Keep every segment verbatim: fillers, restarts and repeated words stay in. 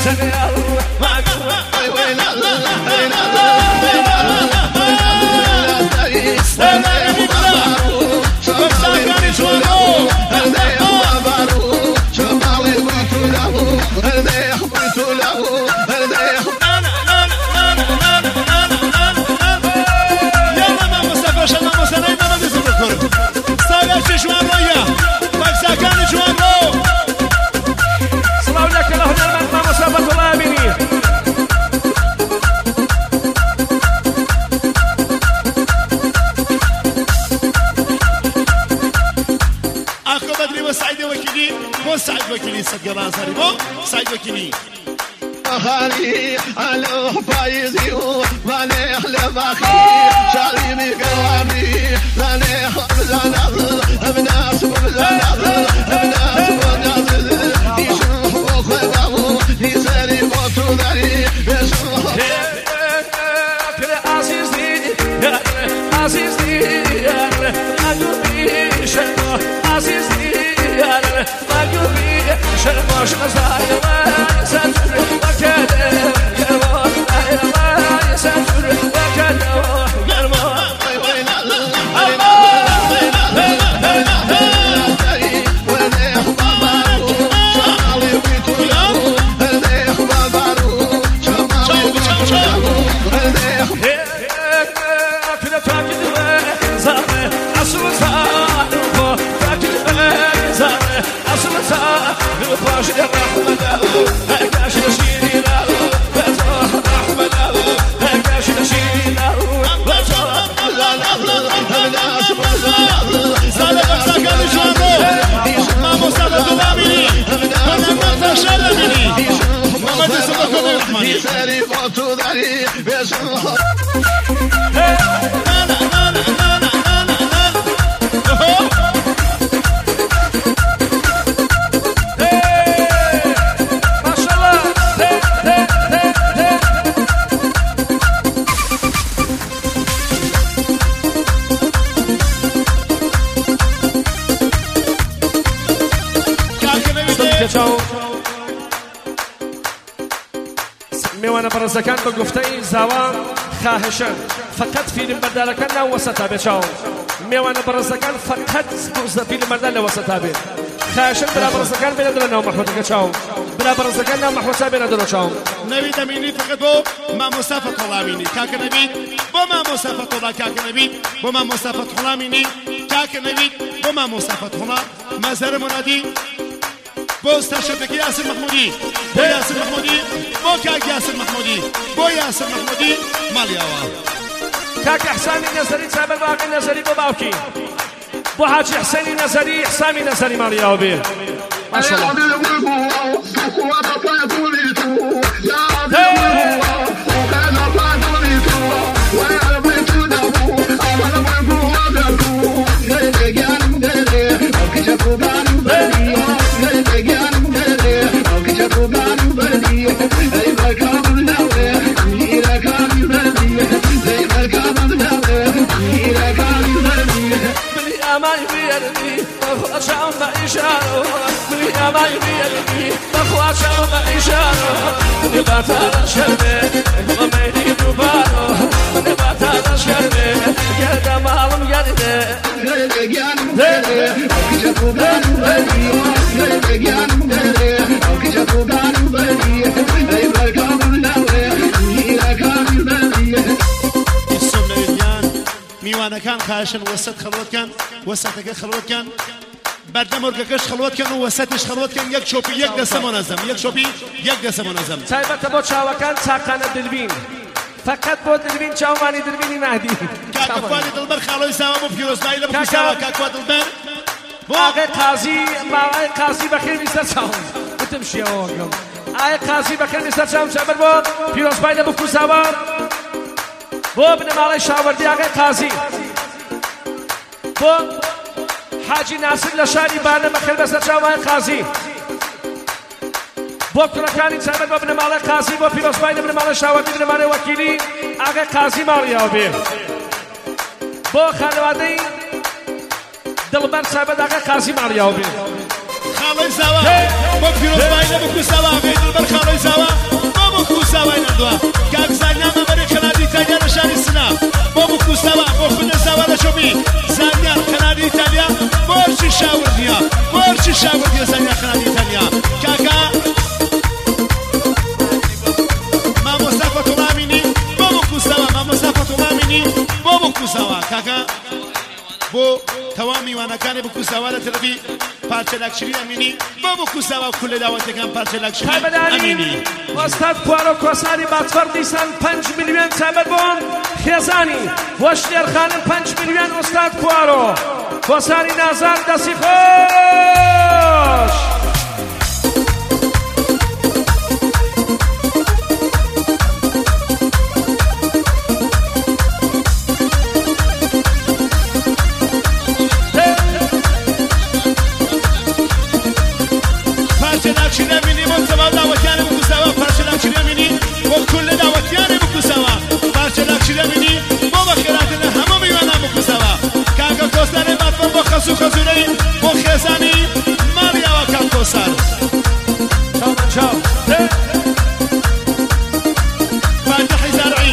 سعد وكيلي سجل صاري بو سعد وكيلي خالي على فايزي وما نحلم اخي شاري مقوامي لا نحب لا نغل ابناس ولا نغل ابناس ونغل يشوفوا خدموا يسري موتو داري يشوفوا عزيزي عزيزي قلبي شنو عزيزي قلبي شنو شنو زايد سنتر وكذا يا يا سنتر وكذا يا باش الرحمة هكاش نشيري له بزوح الرحمة له هكاش نشيري له بزوح لا لا لا لا سالك ساكن جوانو ما مصطفى الضامني انا ما تشلني ما تسبق الرحمن يسري موتو داري بيشوف میوانە بەڕێزەکان بە گفتەی زاوا خاهشن فقط فیلم بەردارەکان ناو وەسەتا بێت چاو میوانە بەڕێزەکان فقط فیلم بەردار لە وەسەتا بێت خاهشن برا بەڕێزەکان بێنە دەرە ناو مەحمەدەکە چاو برا بەڕێزەکان ناو مەحمەدسا بێنە دەرەوە چاو نەوی دەمینی فقط بۆ مامۆستا فەتحوڵامینی کاکە نەبید بۆ مامۆستا فەتحوڵا کاکە نەبید بۆ مامۆستا فەتحوڵامینی کاکە نەبید بۆ مامۆستا فەتحوڵا مەزەرە منادی بۆ ستاشەتەکە یاسر محمودی بۆ یاسر محمودی بۆ کاک یاسر محمودی بۆ یاسر محمودی ماڵیاوە کاک حسانی نەزەری چابەر باقی نەزەری بۆ باوکی بۆ حاجی حسێنی نەزەری حسامی نەزەری ماڵیاوە بێ ماشەڵڵا ما يبيني بخوا شو ما إشارة نبات هذا شربة وميني دوبارو نبات هذا شربة يا مالم يرده جان بره كجو جان بره جان بره كجو جان بره اي بركام ناوي يا كان بره السمنيان ميوانا كان خاشن وسط خلوت كان وسطك خلوت كان بعد مرگکش خلوت کن و وسطش خلوت کن یک شوپی یک دسته منظم یک شوپی یک دسته منظم تایبت با چاوکان چاقان دلبین فقط با دلبین چاوانی دلبینی مهدی کاکوانی دلبر خالوی ساوا مو پیروز نایل بو ساوا کاکوا دلبر آقای قاضی ما آقای قاضی بخیر میستر چاون بتمشی آقام آقای قاضی بخیر میستر چاون چابر با پیروز نایل بو ساوا با ابن مالای شاوردی آقای قاضی با حاجی ناصر لشاری بانه بخیر بسر چاوان قاضی با کرکانی چابر با ابن مال قاضی با پیروز باید ابن مال شاوردی ابن مال وکیلی آقا قاضی مالیاو بیر با خانواده دلبر چابر آقا قاضی مالیاو بیر خالوی ساوا با پیروز باید بکو ساوا دلبر خالوی ساوا کاکە بۆ تەواو میوانەکانی بکو ساوا لە تەرەفی پارچە لاکچری ئەمینی بۆ بکو ساوا کول لە داوەتەکان پارچە لاکچری ئەمینی وەستاد کوارۆ کۆسانی باتفەر دیسان پەنج میلیۆن چابەت بۆن خێزانی بۆ شتێرخانم پەنج میلیۆن ئۆستاد کوارۆ کۆسانی نازان دەستی خۆش خەسوو خەزورەی بۆ خێزانی ماڵیاوە کاک کۆسار فاتحی زارعی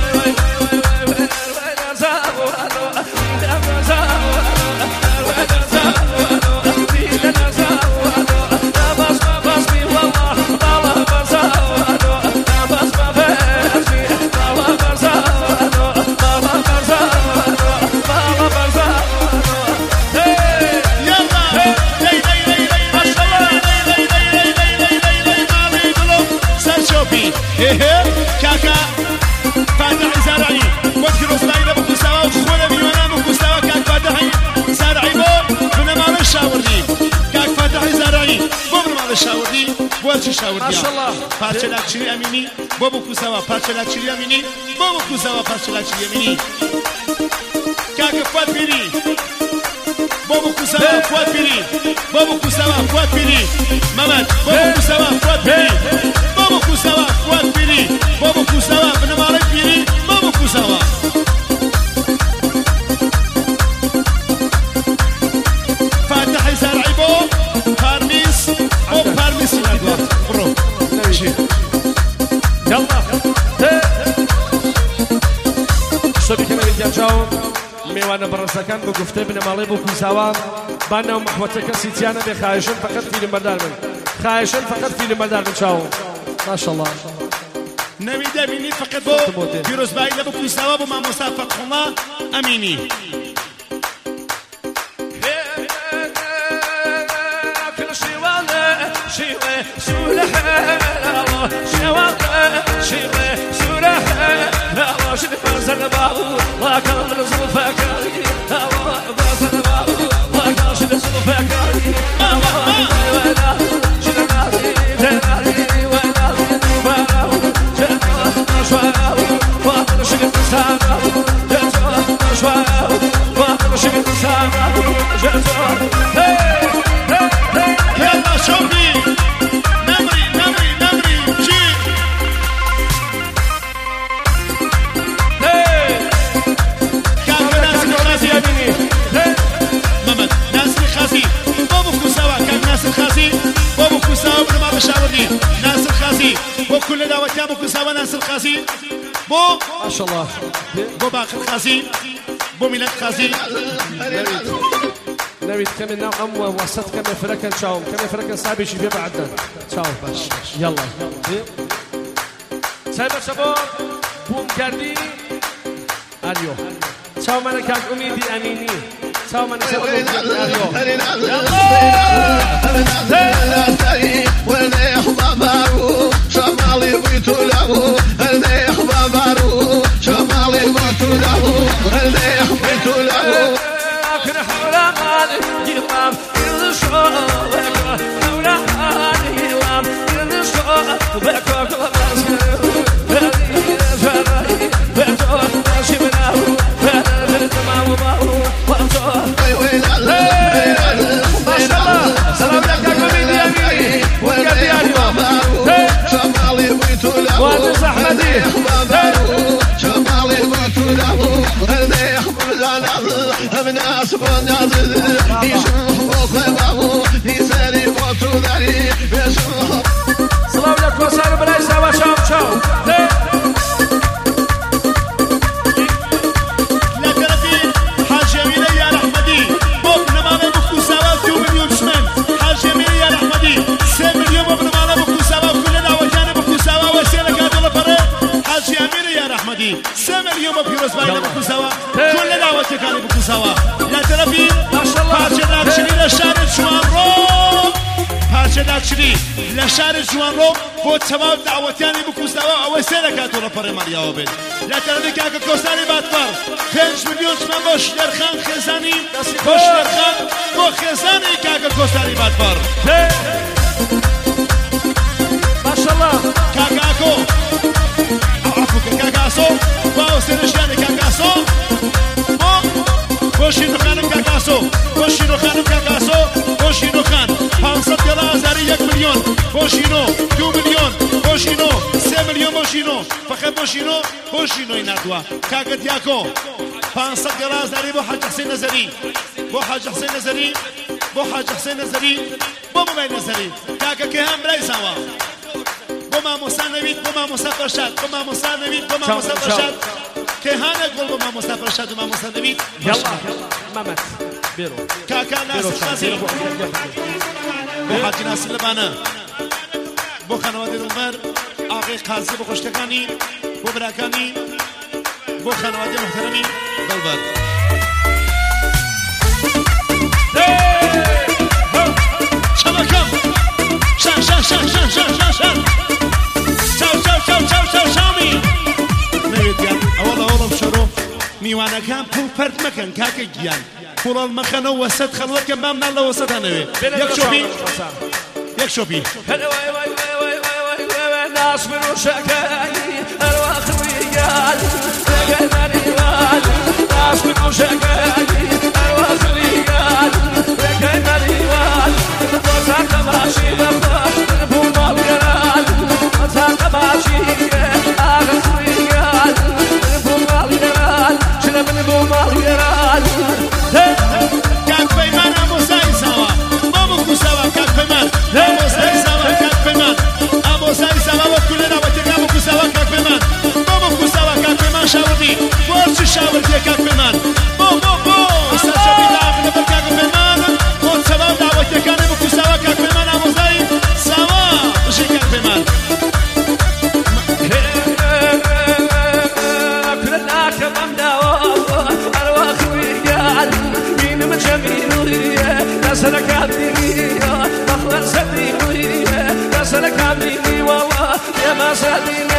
كاكا فاتحي زارعي وذكر اسماعيل ابو كساوى وخونا بيوانا ابو كساوى كاك فاتحي زارعي بو بنا مال الشاوردي كاك فاتحي زارعي بو بنا مال الشاوردي بو هالشي شاوردي ما شاء الله بارشا لاكشري اميني بو ابو كساوى بارشا لاكشري اميني بو ابو كساوى بارشا لاكشري اميني كاكا فات بيري بو ابو كساوى فات بيري بو ابو كساوى فات بيري مامات بو ابو كساوى فات بيري بابا كوساوا فؤاد بيري بابا كوساوا بن مالك بيري بابا كوساوا فاتحي زرعي بو بارميس بو بارميس برو يلا شتوكي كما يرجعون میوانە بەڕێزەکان بە گفتەی بنەماڵەی بۆ کوساوا بانەوە مەحوەتەکە سیتیانە بێ خایشن فقط فیلم بەردار بن خایشن فقط فیلم بەردار بن چاوم ماشاءالله نەوی دەبینی فقط بۆ پیرۆزبایی لە بۆ کوساوا بۆ مامۆستا فەتحوڵڵا ئەمینی يلا شوفي نمري نمري نمري جي كان ناس الخازي محمد ناس الخازي بابو كوساوا كان ناس الخازي بابو كوساوا بن ما بشاورني ناس الخازي وكل دعوة ابو كوساوا ناس الخازي بو ما شاء الله بو باقي الخازي بو ميلاد خازي نويت كم نعم ووسط كم فركن شاوم كم فركن صعب يجي في بعدنا شاوم باش يلا سايبر شباب بوم كردي اليو شاوم انا كان اميدي اميني شاوم انا شباب اليو ولا احبابارو شمالي بيتو له اللي احبابارو شمالي بيتو له اللي بيتو له اخر حرام يلام الشوق حرام يلام الشوق بكوك وادي احمدي شمالي بطوله اللي يحمل على الناس والناس يشوفوا خبابه يسالي بطوله يشوفوا سلام عليكم وسهلا بلاي سوا شاو شاو لا كرفي حاج يميني يا احمدي بوب نمالي بكو سوا تو مليون شمن حاج يميني يا احمدي سي مليون بوب نمالي بكو سوا كل دعوة كان بكو سوا وسيلة كادو لفرق حاج يميني يا احمدي سي مليون مليون ببيروز باينة بكوسوا كل دعوتك أنا بكوسوا لا ترفي پارچه داکشری لشار جوان رو پارچه داکشری لشار جوان رو با تمام دعوتیانی بکوسوا او سرکاتو را پر مالیا بید لا ترفی که اگه کوسانی باتفر پنج میلیون تومان باش درخان خزانی باش درخان با خزانی که اگه کوسانی باتفر ماشاءالله کاکاکو عفو کاکاسو باو سرشیانی کاکاسو بوشینو خانم کاکاسو بوشینو خانم کاکاسو بوشینو خان پانصد دلار زاری یک میلیون بوشینو دو میلیون بوشینو سه میلیون بوشینو فقط بوشینو بوشینو این ادوا کاکت یاکو پانصد دلار زاری بو حاج حسین نظری بو حاج حسین نظری بو حاج حسین نظری بو موبایل نظری کاکا که هم برای سوا بو ما موسی نوید بو ما موسی فرشاد بو ما موسی نوید بو ما موسی فرشاد كهانة قول ما مصطفى رشاد وما مصطفى نبيل يلا مامت بيرو كاكا ناس الخازي بو حاجي ناس اللبانة بو خانوادي دلبر آقای قاضي بو خوشتكاني بو براكاني بو خانوادي محترمي دلبر شبكم شان شان شان شان شان شان شان شاو شاو شاو شاو شاو شامي والله والله بشرو ميوانا كان بول فرد مكان كاكا جيان بول المخنة وسط خلوات كان بامنا الله وسط هنوي يك شوبي يك شوبي هلا واي واي واي واي واي ناس من وشكاي الواخ ريال رجال ريال ناس من وشكاي الواخ ريال رجال ريال وسط ماشي بفاش بول ماليال وسط ماشي اخ ريال من بوماليرال كاك بيمان ابو ساي سوا ابو كوسوا كاك بيمان ابو ساي سوا كاك بيمان ابو ساي سوا وكلنا وتنا ابو كوسوا كاك بيمان ابو كوسوا كاك بيمان شاوري بورش شاوري كاك بيمان بو بو بو ساشبي داخل بالكاك بيمان وتسبب دعوتي كان ابو كوسوا كاك بيمان ابو ساي سوا شي كاك بيمان كلنا كمان سلك عبدي والله مخلص سديني يا سلك عبدي والله يا ما سديني